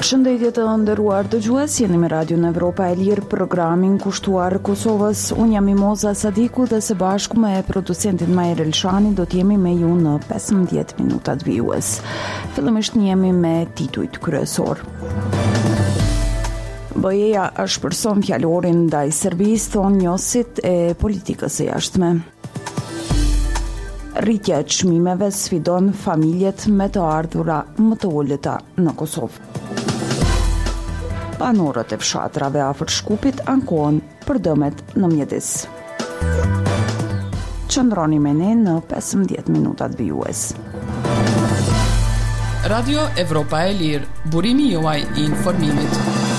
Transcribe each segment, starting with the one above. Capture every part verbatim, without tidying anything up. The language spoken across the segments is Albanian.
Përshëndetje të nderuar dëgjues, jeni me Radion Evropa e Lirë, programin kushtuar Kosovës. Unë jam Mimoza Sadiku dhe së bashku me producentin Majer Elshani do t'jemi me ju në pesëmbëdhjetë minutat vijues. Fillimisht jemi me titujt kryesor. B E A shpërson fjalorin ndaj Serbisë, thonë njësit e politikës së jashtme. Rritja e çmimeve sfidon familjet me të ardhura më të ulëta në Kosovë. Banorët e fshatrave afër Shkupit ankohen për dëmet në mjedis. Qëndroni me ne në pesëmbëdhjetë minutat vijues. Radio Evropa e Lirë, burimi juaj i informimit.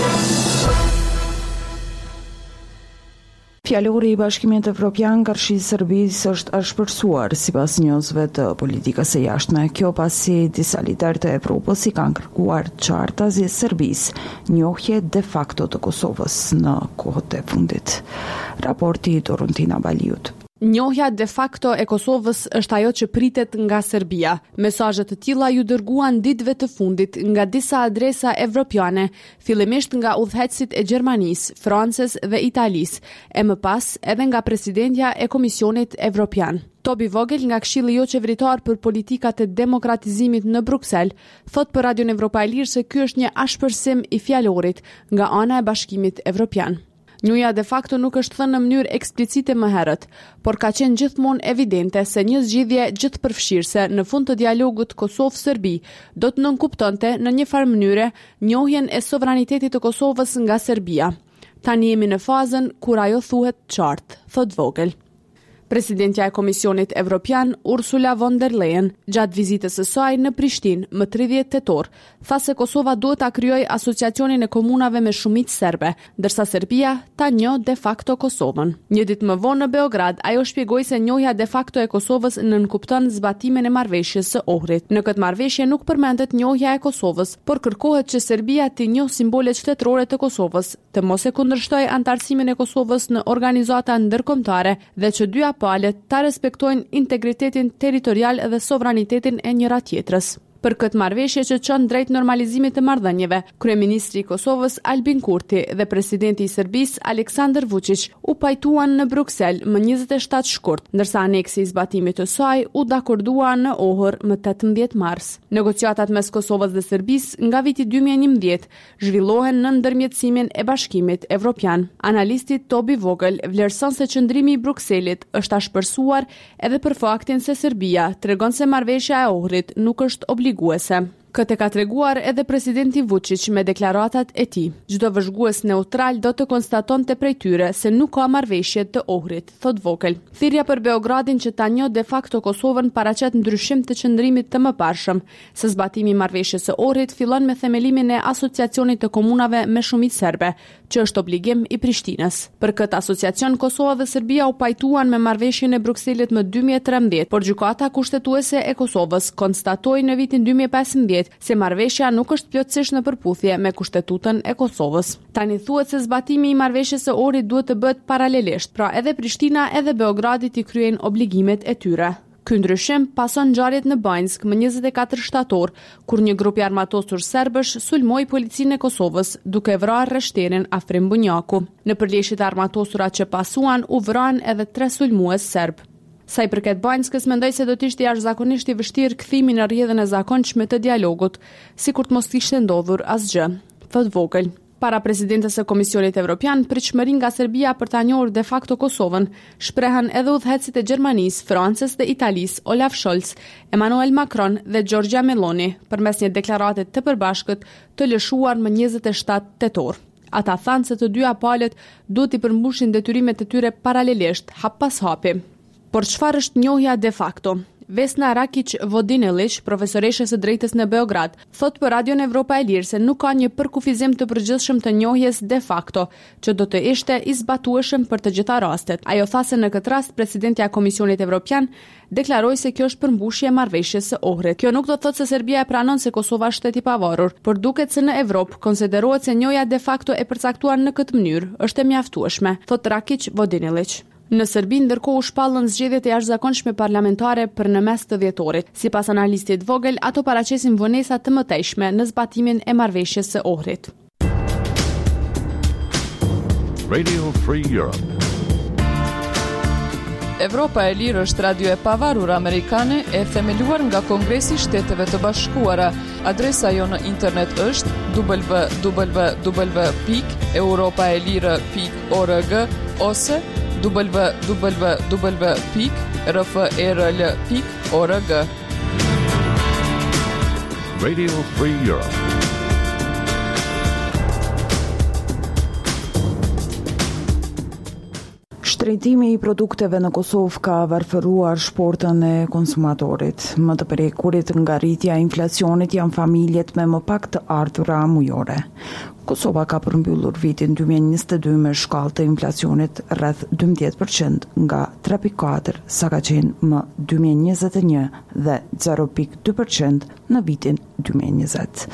Fjalori i Bashkimit Evropian karshi Serbisë është shpërsuar sipas njësve të politikës së jashtme. Kjo pasi disa lider të Evropës i kanë kërkuar qartazi Serbisë njohje de facto të Kosovës në kohët e fundit. Raporti i Torontina Baliut. Njohja de facto e Kosovës është ajo që pritet nga Serbia. Mesazhe të tilla ju dërguan ditëve të fundit nga disa adresa evropiane, fillimisht nga udhëheqësit e Gjermanisë, Francës dhe Italisë, e më pas edhe nga presidentja e Komisionit Evropian. Tobi Vogel nga Këshilli jo qeveritar për politikat e demokratizimit në Bruksel, thot për Radion Evropa e Lirë se ky është një ashpërsim i fjalorit nga ana e Bashkimit Evropian. Njohja de facto nuk është thënë në mënyrë eksplicite më herët, por ka qenë gjithmonë evidente se një zgjidhje gjithëpërfshirëse në fund të dialogut Kosovë-Serbi do të nënkuptonte në një farë mënyre njohjen e sovranitetit të Kosovës nga Serbia. Tani jemi në fazën kur ajo thuhet qartë, thot Vogel. Presidentja e Komisionit Evropian, Ursula von der Leyen, gjatë vizitës së saj në Prishtinë më tridhjetë tetor, tha se Kosova duhet ta krijojë asociacionin e komunave me shumicë serbe, ndërsa Serbia ta njohë de facto Kosovën. Një ditë më vonë në Beograd, ajo shpjegoi se njohja de facto e Kosovës nënkupton zbatimin e marrëveshjes së Ohrit. Në këtë marrëveshje nuk përmendet njohja e Kosovës, por kërkohet që Serbia të njohë simbolet shtetërore të Kosovës, të mos e kundërshtojë antarësimin e Kosovës në organizata ndërkombëtare dhe që dy palët ta respektojnë integritetin territorial dhe sovranitetin e njëra tjetrës. Për këtë marrëveshje që çon drejt normalizimit të marrëdhënieve, kryeministri i Kosovës Albin Kurti dhe presidenti i Serbisë Aleksandar Vučić u pajtuan në Bruksel më njëzet e shtatë shkurt, ndërsa aneksi i zbatimit të saj u dakordua në Ohër më tetëmbëdhjetë mars. Negociatat mes Kosovës dhe Serbisë nga viti dy mijë e njëmbëdhjetë zhvillohen në ndërmjetësimin e Bashkimit Evropian. Analisti Tobi Vogel vlerëson se qëndrimi i Brukselit është ashpërsuar edhe për faktin se Serbia tregon se marrëveshja e Ohrit nuk është obliguese. Këtë ka treguar edhe presidenti Vučić me deklaratat e tij. Çdo vëzhgues neutral do të konstatonte prej tyre se nuk ka marrëveshje të Ohrit, thot Vogel. Thirrja për Beogradin që ta njohë de facto Kosovën paraqet ndryshim të qëndrimit të mëparshëm, se zbatimi i marrëveshjes së Ohrit fillon me themelimin e asociacionit të komunave me shumicë serbe, që është obligim i Prishtinës. Për këtë asociacion Kosova dhe Serbia u pajtuan me marrëveshjen e Brukselit më dy mijë e trembëdhjetë, por gjykata kushtetuese e Kosovës konstatoi në vitin dy mijë e pesëmbëdhjetë se marrëveshja nuk është plotësisht në përputhje me Kushtetutën e Kosovës. Tani thuhet se zbatimi i marrëveshjes së Ohrit duhet të bëhet paralelisht, pra edhe Prishtina edhe Beogradi të kryejnë obligimet e tyre. Ky ndryshim pason ngjarjet në Banjsk më njëzet e katër shtator, kur një grup i armatosur serbësh sulmoi policinë e Kosovës duke vrarë rreshterin Afrim Bunjaku. Në përleshjet e armatosura që pasuan u vranë edhe tre sulmues serb. Sa i përket Banjskës, mendoj se do të ishte jashtëzakonisht i vështirë kthimi në rrjedhën e zakonshme të dialogut, sikur të mos kishte ndodhur asgjë, thot Vogel. Para presidentës së Komisionit Evropian, pritshmërinë nga Serbia për ta njohur de facto Kosovën shprehen edhe udhëheqësit e Gjermanisë, Francës dhe Italisë, Olaf Scholz, Emmanuel Macron dhe Giorgia Meloni, përmes një deklarate të përbashkët të lëshuar më njëzet e shtatë tetor. Ata thanë se të dyja palët duhet i përmbushin detyrimet e tyre paralelisht, hap pas hapi. Por çfarë është njohja de facto? Vesna Rakić Vodinelić, profesoreshe së drejtës në Beograd, thot për Radion Evropa e Lirë se nuk ka një përkufizim të përgjithshëm të njohjes de facto, që do të ishte i zbatueshëm për të gjitha rastet. Ajo tha se në këtë rast presidentja e Komisionit Evropian deklaroi se kjo është përmbushje e marrëveshjes së Ohrit. Kjo nuk do të thotë se Serbia e pranon se Kosova është shtet i pavarur, por duket se në Evropë konsiderohet se njohja de facto e përcaktuar në këtë mënyrë është e mjaftueshme, thot Rakić Vodinelić. Në Serbi, ndërkohë u shpallën zgjedhjet e jashtëzakonshme parlamentare për në mes të dhjetorit. Sipas analistit vogël, ato paraqesin vonesa të mëtejshme në zbatimin e marrëveshjes së Ohrit. Radio Free Europe. Evropa e Lirë është radio e pavarur amerikane e themeluar nga Kongresi i Shteteve të Bashkuara. Adresa jo në internet është w w w pikë europaelire pikë org ose w w w pikë r f e r l pikë org. Radio Free Europe. Shtrejtimi i produkteve në Kosovë ka varfëruar shportën e konsumatorit. Më të prekurit nga rritja e inflacionit janë familjet me më pak të ardhura mujore. Kosova ka përmbyllur vitin dy mijë e njëzet e dy me shkallë të inflacionit rreth dymbëdhjetë përqind nga tre pikë katër sa ka qenë më dy mijë e njëzet e një dhe zero pikë dy përqind në vitin dy mijë e njëzet.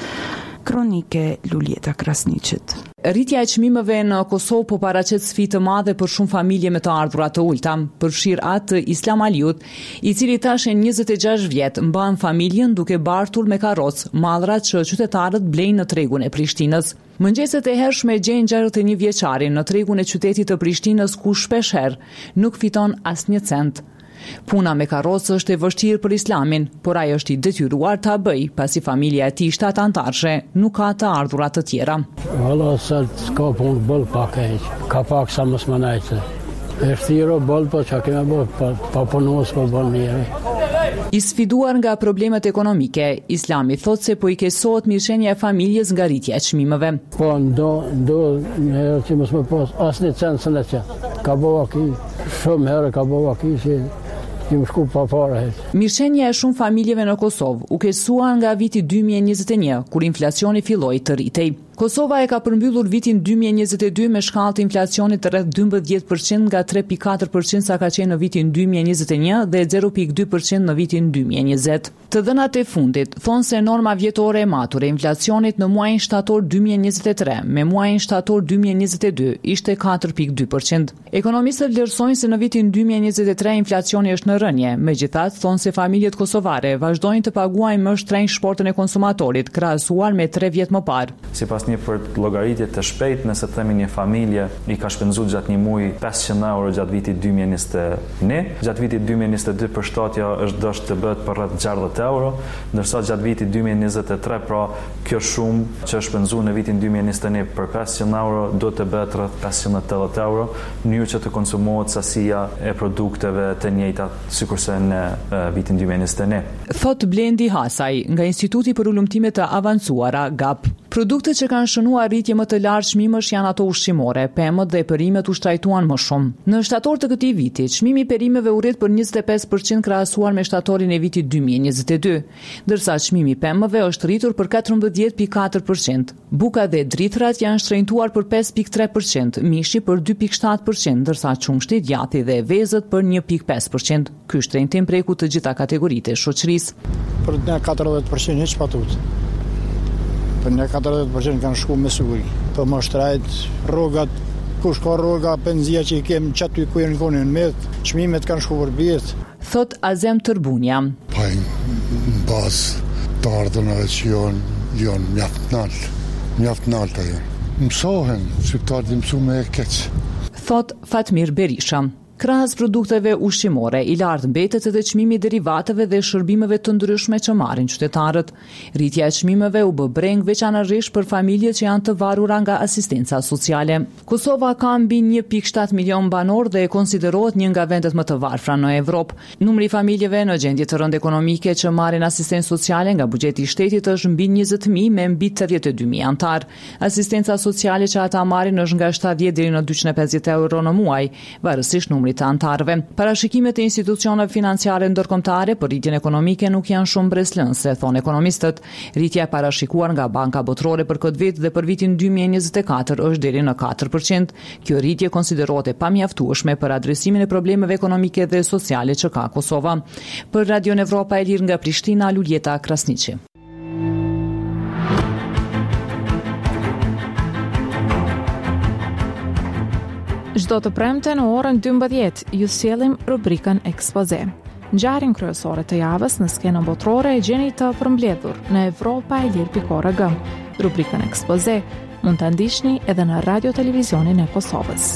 Kronike Luljeta Krasniqit. Rritja e çmimeve në Kosovë po paraqet sfidë të madhe për shumë familje me të ardhura të ulta, përfshir atë Islam Aliut, i cili tash e njëzet e gjashtë vjet mban familjen duke bartur me karrocë mallrat që qytetarët blejnë në tregun e Prishtinës. Mëngjeset e hershme gjejnë gjashtëdhjetë e një vjeçarin në tregun e qytetit të Prishtinës ku shpeshherë nuk fiton asnjë cent. Puna me karrocë është e vështirë për Islamin, por ai është i detyruar ta bëjë, pasi familja e tij shtatë anëtarësh nuk ka të ardhura të tjera. Valla sa ka punë bëll pak e ka pak sa mos më najtë. E shtiro bëll po çka kemë bë pa, pa punues po bën mirë. I sfiduar nga problemet ekonomike, Islami thot se po i keqësohet mirëqenia e familjes nga rritja e çmimeve. Po ndo ndo herë që mos më pas asnjë cent në çet. Ka bëu aki, shumë herë ka bëu aki që Një shku pa fare. Mirëqenia e shumë familjeve në Kosovë u keqësua nga viti dy mijë e njëzet e një, kur inflacioni filloi të rritej. Kosova e ka përmbyllur vitin dy mijë e njëzet e dy me shkallë të inflacionit rreth dymbëdhjetë përqind nga tre pikë katër përqind sa ka qenë në vitin dy mijë e njëzet e një dhe zero pikë dy përqind në vitin dy mijë e njëzet. Të dhënat e fundit thonë se norma vjetore e matur e inflacionit në muajin shtator dy mijë e njëzet e tre me muajin shtator dy mijë e njëzet e dy ishte katër pikë dy përqind. Ekonomistët vlerësojnë se në vitin dy mijë e njëzet e tre inflacioni është në rënje, megjithatë thonë se familjet kosovare vazhdojnë të paguajnë më shtrenjtë shportën e konsumatorit krahasuar me tre vjet më parë. Sipas një për llogaritje të shpejtë, nëse themi një familje i ka shpenzuar gjatë një muaji pesëqind euro gjatë vitit dy mijë e njëzet e një, gjatë vitit dy mijë e njëzet e dy përshtatja është dësht të bëhet për rreth gjashtëdhjetë euro, ndërsa gjatë vitit dy mijë e njëzet e tre, pra kjo shumë që është shpenzuar në vitin dy mijë e njëzet e një për pesëqind euro do të bëhet rreth pesëqind e tetëdhjetë euro, në mënyrë që të konsumohet sasia e produkteve të njëjta sikurse në uh, vitin dy mijë e njëzet e një. Thot Blendi Hasaj nga Instituti për Ulëmtime të Avancuara G A P. Produktet që kanë shënuar rritje më të lartë çmimësh janë ato ushqimore, pemët dhe perimet u shtrajtuan më shumë. Në shtator të këtij viti, çmimi i perimeve u rrit për njëzet e pesë përqind krahasuar me shtatorin e vitit dy mijë e njëzet e dy, ndërsa çmimi i pemëve është rritur për katërmbëdhjetë pikë katër përqind. Buka dhe drithrat janë shtrenjtuar për pesë pikë tre përqind, mishi për dy pikë shtatë përqind, ndërsa qumshti, djati dhe vezët për një pikë pesë përqind. Ky shtrenjtim preku të gjitha kategoritë e shoqërisë. Për ne katërdhjetë përqind hiç patut. Për ne katërdhjetë përqind kanë shku me siguri. Për më shtrajt, rrogat, kush ka rroga, benzia që i kem çaty ku janë konë në met, çmimet kanë shku për bjet. Thot Azem Tërbunja. Pa në bazë të ardhënave që janë, janë mjaft naltë, mjaft naltë ajo. Mësohen, shqiptarët i mësu me e keq. Thot Fatmir Berisha. Krahas produkteve ushqimore, i lartë mbetet edhe çmimi i derivateve dhe shërbimeve të ndryshme që marrin qytetarët. Rritja e çmimeve u bë breng veçanërisht për familjet që janë të varura nga asistenca sociale. Kosova ka mbi një pikë shtatë milion banor dhe e konsiderohet një nga vendet më të varfra në Evropë. Numri i familjeve në gjendje të rëndë ekonomike që marrin asistencë sociale nga buxheti i shtetit është mbi njëzet mijë me mbi tridhjetë e dy mijë antar. Asistenca sociale që ata marrin është nga shtatëdhjetë deri në dyqind e pesëdhjetë euro në muaj, varësisht numrit të antarëve. Parashikimet e institucioneve financiare ndërkombëtare për rritjen ekonomike nuk janë shumë breslënse, thonë ekonomistët. Rritja e parashikuar nga Banka Botërore për këtë vit dhe për vitin dy mijë e njëzet e katër është deri në katër përqind. Kjo rritje konsiderohet e pamjaftueshme për adresimin e problemeve ekonomike dhe sociale që ka Kosova. Për Radio Evropa e Lirë nga Prishtina, Luljeta Krasniqi. Çdo të premte në orën dymbëdhjetë ju sjellim rubrikën Ekspoze. Ngjarjen kryesore të javës në skenën botërore e gjeni të përmbledhur në Evropa e Lirë pikë org. Rubrikën Ekspoze mund ta ndiqni edhe në Radio Televizionin e Kosovës.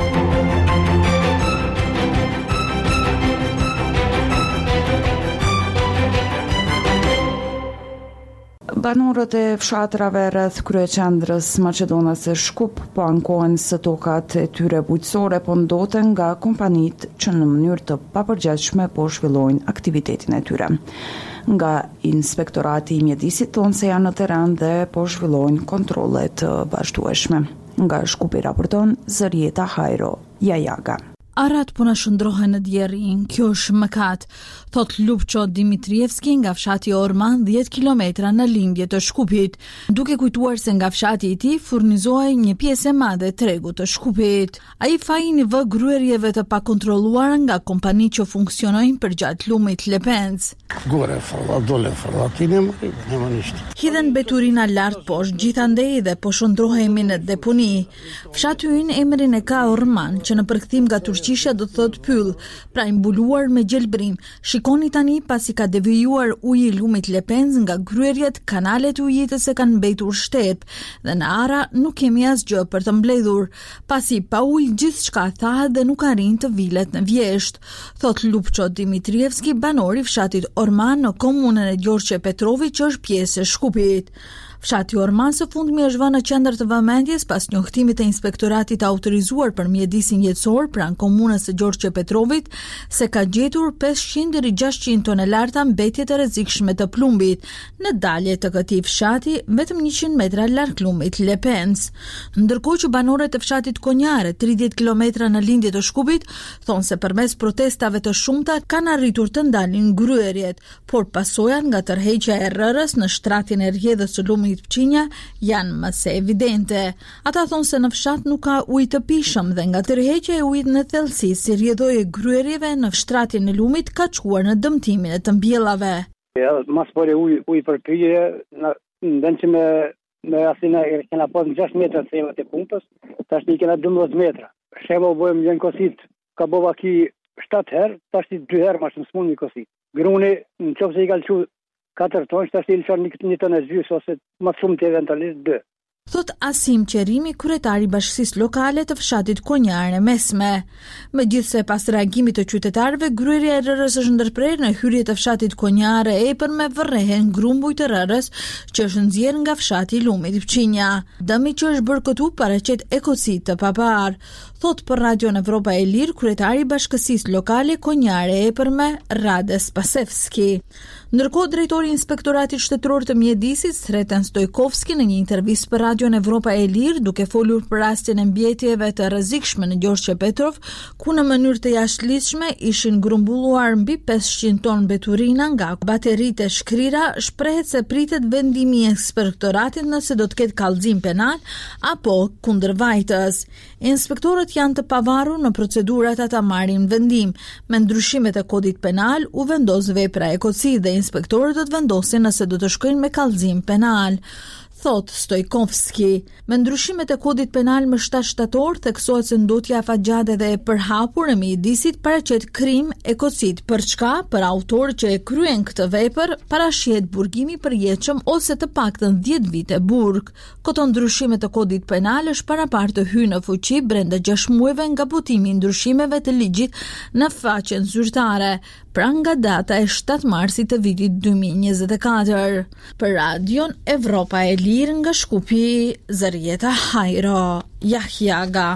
Banorët e fshatrave rreth kryeqendrës Maqedonas së Shkup po ankohen se tokat e tyre bujqësore po ndoten nga kompanitë që në mënyrë të papërgjithshme po zhvillojnë aktivitetin e tyre. Nga Inspektorati i Mjedisit thonë se janë në terren dhe po zhvillojnë kontrolle të vazhdueshme. Nga Shkupi raporton Zërieta Hajro Jajaga. Arat po na shndrohen në djerin, kjo është mëkat, thot Lupço Dimitrievski nga fshati Orman, dhjetë kilometra në lindje të Shkupit, duke kujtuar se nga fshati i tij furnizohej një pjesë e madhe tregut të Shkupit. Ai fajini vë gryerjeve të pakontrolluara nga kompani që funksionojnë përgjatë lumit Lepenc. Gore falla, dole falla, kine më nema nishtë. Hidhen beturina lart poshtë, gjithandej dhe po shndrohemi në deponi. Fshati ynë emrin e ka Orman, që në përkthim nga turqisha do thot pyll, pra i mbuluar me gjelbrim. Shikoni tani pasi ka devijuar uji i lumit Lepenc nga gryerjet, kanalet ujitës e kanë mbetur shtep dhe në ara nuk kemi asgjë për të mbledhur. Pasi pa ujë gjithçka thahet dhe nuk arrin të vilet në vjesht, thot Lupço Dimitrievski, banori fshatit Orman në komunën e Gjorçe Petrovi që është pjesë e Shkupit. Fshati Orman së fundmi është vënë në qendër të vëmendjes pas njohtimit të inspektoratit autorizuar për mjedisin jetësor pranë komunës së Gjorçe Petrovit se ka gjetur pesëqind deri gjashtëqind tonelarta mbetje të rrezikshme të plumbit në dalje të këtij fshati vetëm njëqind metra larg lumit Lepenc. Ndërkohë që banorët e fshatit Konjare, tridhjetë kilometra në lindje të Shkupit, thonë se përmes protestave të shumta kanë arritur të ndalin gryerjet, por pasojat nga tërheqja e rrërës në shtratin e rrjedhës së lumit Pçinja janë më se evidente. Ata thonë se në fshat nuk ka ujë të pishëm dhe nga tërheqja e ujit në thellësi si rrjedhoi e gryerjeve në shtratin e lumit ka çuar në dëmtimin e të mbjellave. Ja, mas pore ujë uj për pyje, në vend që me me asina kena pas gjashtë metra themat e pumpës, tash një kena dymbëdhjetë metra. Shembull bëjmë një kosit, ka bova ki shtatë herë, tash dy herë më shumë smund një kosit. Gruni në qoftë se i ka lëshu katër tonë, tash i lëshon një, një tonë e gjysë ose më shumë të eventualisht dy. Thot Asim Qerimi, kryetari i bashkisë lokale të fshatit Konjare Mesme. Megjithse pas reagimit të qytetarëve, gryerja e rrërës është ndërprerë në hyrje të fshatit Konjare epër me vërrehen grumbuj të rrërës që është nxjerrë nga fshati i lumit Pçinja. Dëmi që është bërë këtu paraqet ekocid të papar. Thot për Radio Evropa e Lirë, kryetari i bashkësisë lokale Konjare epërme Rades Pasevski. Ndërkohë, drejtori i Inspektoratit Shtetëror të Mjedisit, Sreten Stojkovski, në një intervistë për Radio Evropa e Lirë, duke folur për rastin e mbjetjeve të rrezikshme në Gjorçe Petrov, ku në mënyrë të jashtëligjshme ishin grumbulluar mbi pesëqind tonë beturina nga bateritë e shkrira, shprehet se pritet vendimi i Inspektoratit nëse do të ketë kallëzim penal apo kundërvajtës. Inspektorët janë të pavarur në procedurat ata marrin vendim. Me ndryshimet e kodit penal u vendos vepra ekocid dhe inspektorët do të vendosin nëse do të shkojnë me kallëzim penal. Thot Stojkovski, me ndryshimet e kodit penal më shtatë shtator theksohet se ndotja afatgjate dhe e përhapur e mjedisit paraqet krim ekocid, për çka për autor që e kryen këtë vepër parashihet burgimi i përjetshëm ose të paktën dhjetë vite burg. Këto ndryshime të kodit penal është parapar të hyjë në fuqi brenda gjashtë muajve nga botimi i ndryshimeve të ligjit në faqen zyrtare, pra nga data e shtatë marsit të vitit dy mijë e njëzet e katër. Për Radion Evropa e Lirë nga Shkupi, Zërieta Hajro Jajaga.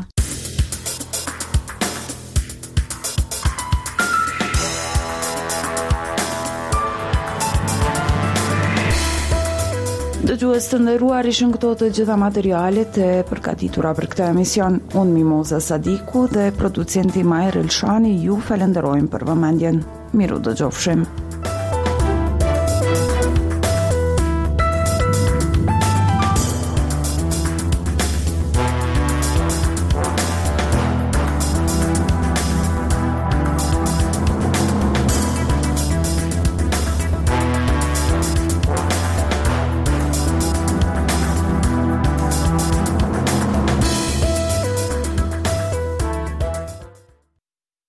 Dëgjues të nderuar, ishin këto të gjitha materialet e përgatitura për këtë emision. Unë Mimoza Sadiku dhe producenti Majr Elshani ju falenderojmë për vëmendjen. Miru dëgjofshim.